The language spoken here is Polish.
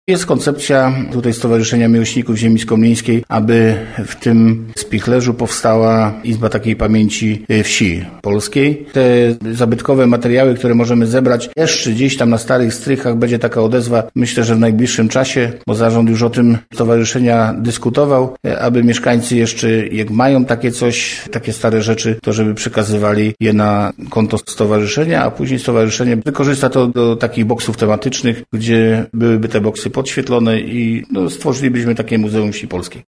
Jest koncepcja tutaj Stowarzyszenia Miłośników Ziemi Skomlińskiej, aby w tym spichlerzu powstała Izba takiej pamięci wsi polskiej. Te zabytkowe materiały, które możemy zebrać jeszcze gdzieś tam na starych strychach, będzie taka odezwa, myślę, że w najbliższym czasie, bo zarząd już o tym stowarzyszenia dyskutował, aby mieszkańcy jeszcze, jak mają takie coś, takie stare rzeczy, to żeby przekazywali je na konto stowarzyszenia, a później stowarzyszenie wykorzysta to do takich boksów tematycznych, gdzie byłyby te boksy podświetlone i stworzylibyśmy takie Muzeum Wsi Polskiej.